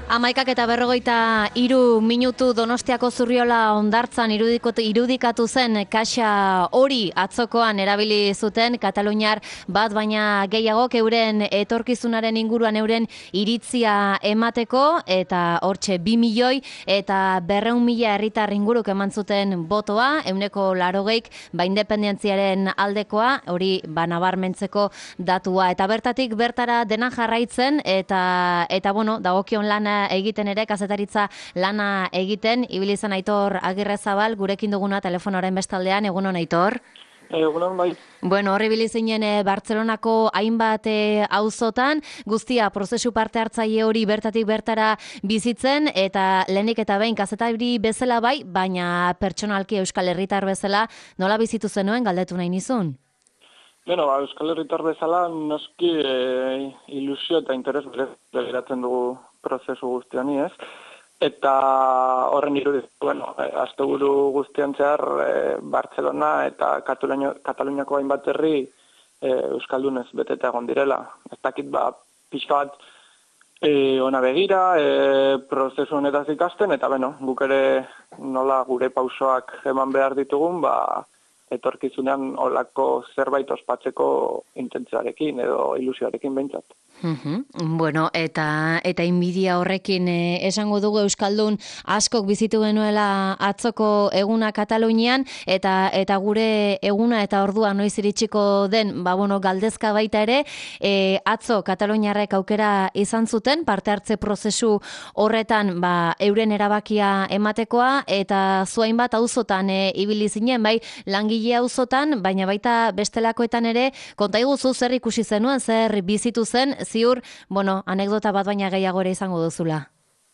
11:43 Donostiako Zurriola hondartzan irudikatu zen kaxa hori atzokoan erabili zuten Kataluniar bat baina gehiago euren etorkizunaren inguruan euren iritzia emateko eta hortxe 2.200.000 herritar inguruk eman zuten botoa, 80%, independentziaren aldekoa, hori nabarmentzeko datua. Eta bertatik bertara dena jarraitzen eta dagokion lana egiten ere, kazetaritza lana egiten, ibili zen Aitor Agirrezabal, gurekin duguna telefonoaren bestaldean. Egunon, Aitor? Egunon, bai. Bueno, horri ibili zinen Bartzelonako hainbat auzotan, guztia prozesu parte hartzaile hori bertatik bertara bizitzen, eta lehenik eta behin kazetari bezala bai, baina pertsonalki Euskal Herritar bezala nola bizitu zenuen galdetu nahi nizun? Bueno, Euskal Herritar bezala noski ilusio eta interes begiratzen dugu prozesu guztiani, ez? Eta horren irudi, asteburu guztian zehar Bartzelona eta Kataluniako hainbat herri euskaldunez beteta egon direla. Ez dakit pixka bat ona begira, prozesu honetaz ikasten, eta guk ere nola gure pausoak eman behar ditugun, etorkizunean olako zerbait ospatzeko intentzioarekin edo ilusioarekin behintzat. Bueno, eta inbidia horrekin esango dugu euskaldun askok bizitu genuela atzoko eguna Katalunian, eta gure eguna eta ordua noiz iritsiko den, galdezka baita ere, atzo Kataluniarrek aukera izan zuten, parte hartze prozesu horretan euren erabakia ematekoa, eta zuain bat auzotan ibili zinen, bai, langile auzotan, baina baita bestelakoetan ere, konta iguzu zer ikusi zenuen, zer bizitu zen, ziur, anekdota bat baina gehiago ere izango duzula.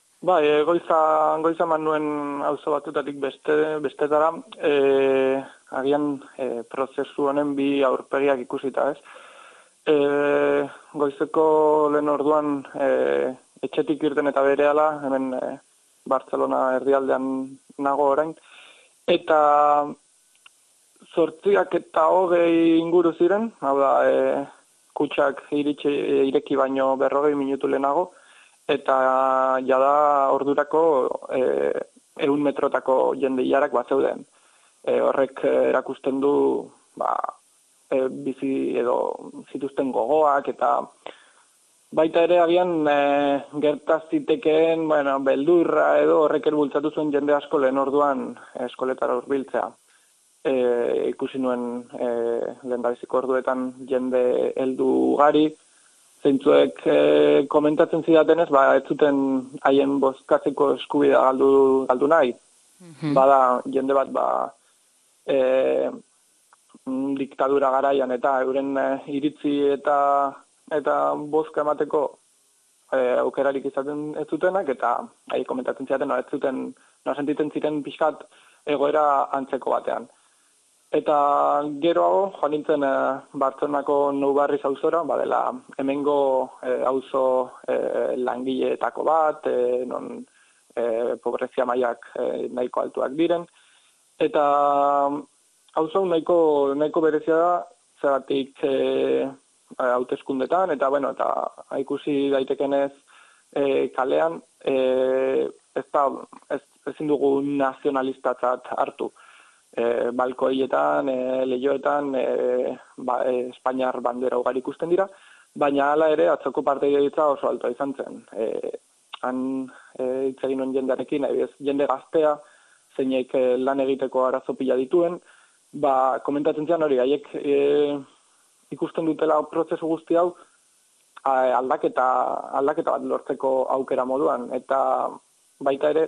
Goiza manuen auzo batutatik bestetara, agian prozesu honen bi aurpegiak ikusita, ez? Goizeko lehen orduan etxetik irten eta berehala, hemen Bartzelona herrialdean nago orain, eta 8:20 inguru ziren, hau da, kutsak ireki baino 40 minutu lehenago, eta jada ordurako 100 metrotako jende ilarak zeuden. Horrek erakusten du bizi edo zituzten gogoak, eta baita ere agian gertazitekeen beldurra edo horrek bultzatu zuen jende asko lehen orduan eskoletara hurbiltzea. Ikusi nuen lehendabiziko orduetan jende heldu ugari, zeintzuek komentatzen zidatenez, ez zuten haien bozkatzeko eskubidea galdu nahi. Bada jende bat diktadura garaian eta euren iritzi eta bozka emateko aukerarik izaten ez zutenak, eta komentatzen zidaten ez zuten, sentitzen ziren pixkat egoera antzeko batean. Eta geroago, joan nintzen Bartzelonako Noubarriz auzora, dela hemengo auzo langileetako bat, non pobrezia mailak nahiko altuak diren. Eta auzo nahiko berezia da, zeratik hauteskundetan, eta ikusi daitekenez kalean, ezin dugu nazionalistatzat hartu. Balkoietan, lehioetan, Espainiar bandera ugari ikusten dira, baina hala ere atzoko partaideritza oso altua izan zen. Han hitz egin nuen jendearekin, jende gaztea, zeinek lan egiteko arazo pila dituen, komentatzen zian hori, haiek ikusten dutela prozesu guzti hau aldaketa bat lortzeko aukera moduan, eta baita ere,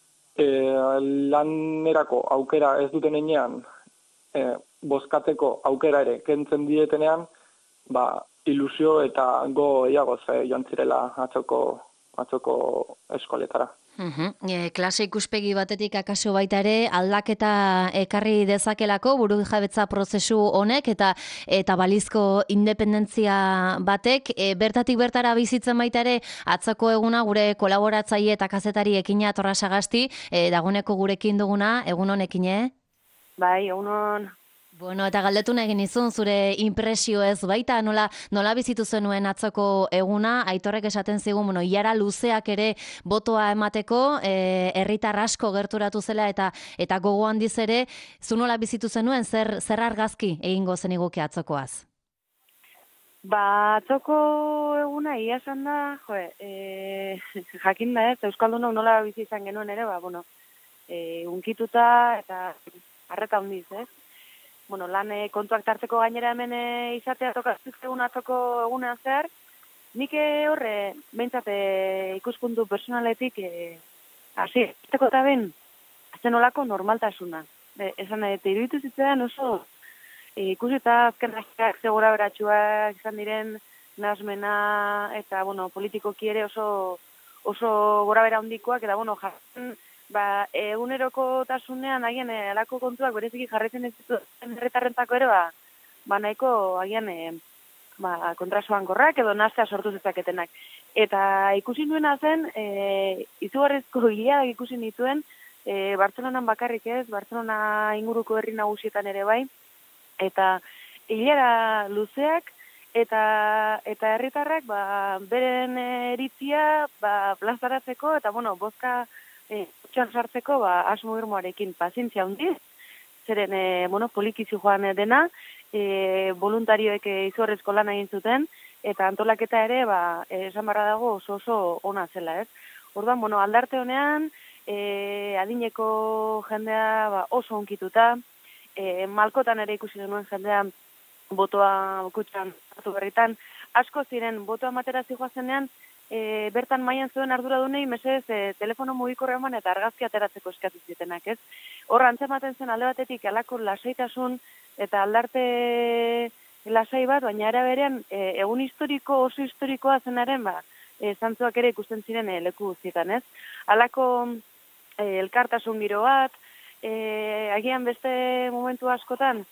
lanerako aukera ez duten enean, bozkatzeko aukera ere kentzen dietenean, ilusio eta gehiagoz joan zirela atzoko eskoletara. Klase ikuspegi batetik akaso baita ere aldaketa ekarri dezakelako burujabetza prozesu honek eta balizko independentzia batek, bertatik bertara bizitzen baita ere atzoko eguna gure kolaboratzaile eta kazetari Ekina Torrasagasti, dagoeneko gurekin duguna, egun honekine? Bai, egunon. Bueno, eta galdetu nahi genizun, zure impresio ez baita, nola bizitu zenuen atzoko eguna, Aitorrek esaten zigun, bueno, iara luzeak ere botoa emateko, herritar asko gerturatu zela eta gogo handiz ere, zu nola bizitu zenuen, zer argazki egingo zeniguke atzokoaz? Atzoko eguna ia esan da, jakin da ez, Euskaldunok nola bizi izan genuen ere, unkituta eta harreta handiz, ez? Bueno, lan kontuak tarteko gainera hemen izatea tokazik egun atzoko egunean zehar, nik horre, behintzat ikuspuntu personaletik, hasi, ezteko eta ben, zen olako normaltasuna. Esan iruditu zitzen oso, ikusita azken asteak segura beratxuak izan diren, nahasmena eta, politikoki ere oso gora bera handikoak, eta, jartzen, eguneroko tasunean agian alako kontuak bereziki jarretzen ez dituen herritarrentzako ere, nahiko agian kontrasoan gorrak edo nastea sortu zezaketenak. Eta ikusi nuena zen, izugarrizko hileak ikusi nituen, Bartzelonan bakarrik ez, Bartzelona inguruko herri nagusietan ere bai, eta hilera luzeak, eta herritarrak beren eritzia plazaratzeko, eta bozka txan sartzeko asmo irmoarekin pazientzia handiz, zeren polikizi joan dena, voluntarioek izugarrizko lan egin zuten, eta antolaketa ere, esan barra dago oso ona zela, ez? Orduan, aldarte honean, adineko jendea oso onkituta, malkotan ere ikusi genuen jendea botoa kutxan hartu berritan, asko ziren botoa matera zijoazenean, bertan mailan zuen arduradunei mesedez telefono mugikorra eman eta argazki ateratzeko eskatu zitenak, ez? Hor antzematen zen alde batetik alako lasaitasun eta aldarte lasai bat, baina era berean egun oso historikoa zenaren zantzuak ere ikusten ziren leku guztietan, ez? Alako elkartasun giro bat, agian beste momentu askotan,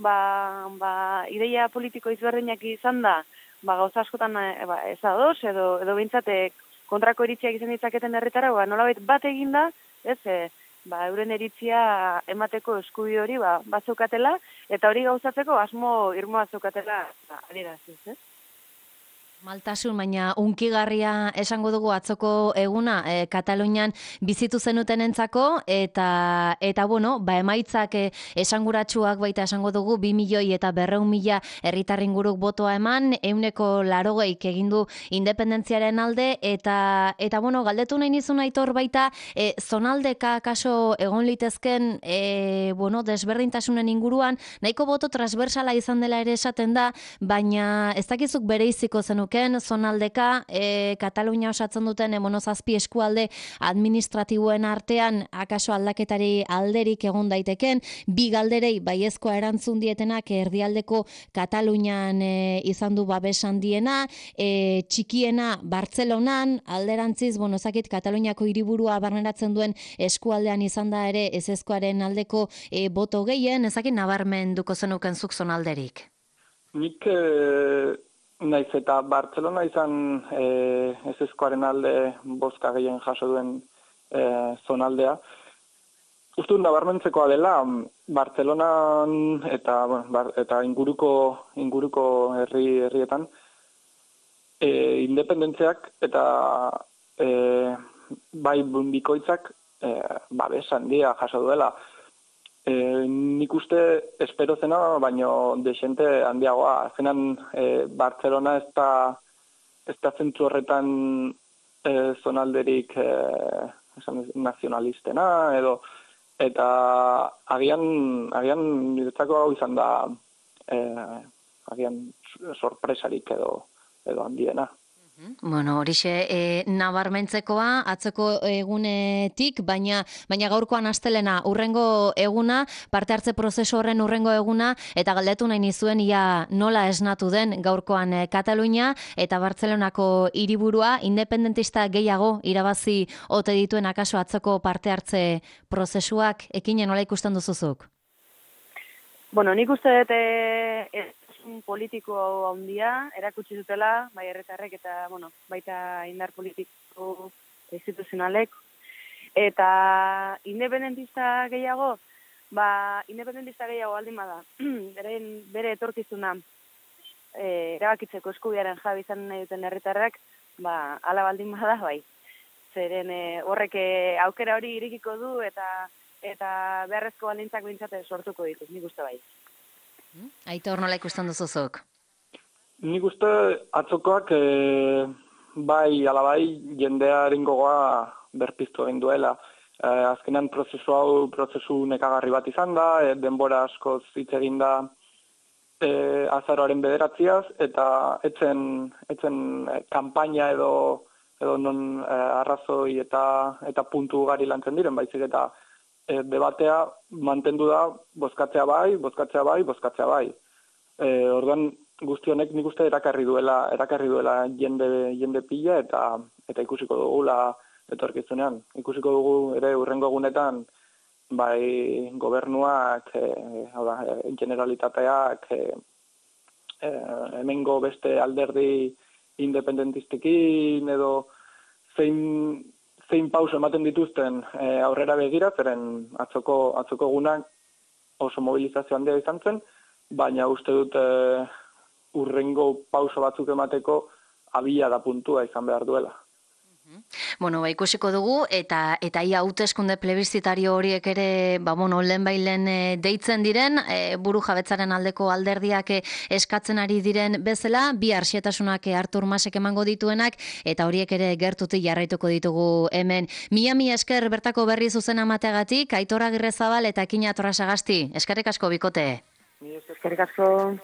ideia politiko izberdinak izan da, gauza askotan ez ados, edo behintzate kontrako iritziak izan ditzaketen herritara, nolabait bat eginda, ez, euren iritzia emateko eskubide hori batzukatela, eta hori gauzatzeko asmo irmoa zeukatela adieraziz, ez? Maltasun, baina unkigarria esango dugu atzoko eguna Katalunian bizitu zenutenentzako eta emaitzak esanguratsuak baita esango dugu 2.200.000 herritar inguruk botoa eman, 180 egin du independentziaren alde eta galdetu nahi nizun Aitor baita zonaldeka kaso egon litezken desberdintasunen inguruan nahiko boto transversala izan dela ere esaten da, baina ez dakizuk bereiziko zenuken zonaldeka, Katalunia osatzen duten 7 eskualde administratiboen artean akaso aldaketari alderik egon daiteken, 2 galderei baiezkoa erantzun dietenak erdialdeko Katalunian izan du babes handiena, txikiena Bartzelonan, alderantziz, ezakit Kataluniako hiriburua barneratzen duen eskualdean izan da ere ezezkoaren aldeko boto gehien, ezakit nabarmenduko zenuken zuk zonalderik? Nik naiz eta Bartzelona izan ezezkoaren alde bozka gehien jaso duen zonaldea. Uste dut nabarmentzekoa dela, Bartzelonan eta inguruko herrietan independentziak eta bai bikoitzak babes handia jaso duela. Nik uste espero zena, baino desente handiagoa. Zenan Bartzelona ez da zentzu horretan zonalderik nazionalistena, eta agian niretzako hau izan da agian sorpresarik edo handiena. Horixe nabarmentzekoa atzeko egunetik, baina gaurkoan astelena urrengo eguna, parte hartze prozesu horren urrengo eguna, eta galdetu nahi nizuen ia nola esnatu den gaurkoan Katalunia eta Bartzelonako hiriburua, independentista gehiago irabazi ote dituen akaso atzeko parte hartze prozesuak, ekinen nola ikusten duzuzuk? Nik uste dut politiko handia erakutsi dutela, bai herritarrek eta baita indar politiko instituzionalek, eta independentista gehiago independentista gehiago baldin bada, bere etorkizuna erabakitzeko eskubiaren jabe izan nahi duten herritarrak, ala baldin bada bai. Zeren horrek aukera hori irekiko du eta beharrezko baldintzak bintzate sortuko ditu, nik uste bai. Aitor, nola ikusten duzuzuk? Nik uste atzokoak bai, ala bai, jendearen gogoa berpiztu egin duela. Azkenan prozesu nekagarri bat izan da, denbora askoz hitz egin da azaroaren 9-az, eta etzen kanpaina edo non arrazoi eta puntu gari lantzen diren, baizik eta debatea mantendu da bozkatzea bai. Orduan guzti honek nik uste erakarri duela jende pila eta ikusiko dugula etorkizunean. Ikusiko dugu ere hurrengo egunetan bai gobernuak, generalitateak, hemengo beste alderdi independentistekin edo zein pauso ematen dituzten aurrera begira, zeren atzoko egunak oso mobilizazio handia izan zen, baina uste dut hurrengo pauso batzuk emateko abia da puntua izan behar duela. Bueno, ikusiko dugu, eta ia hauteskunde plebizitario horiek ere, lehenbailen deitzen diren, buru jabetzaren aldeko alderdiak eskatzen ari diren bezala, bi arxietasunak Artur Masek emango dituenak, eta horiek ere gertutik jarraituko ditugu hemen. Mila esker bertako berri zuzen amateagatik, Aitor Agirrezabal eta Kina Torra Sagasti. Eskerrik asko bikote. Eskerrik asko.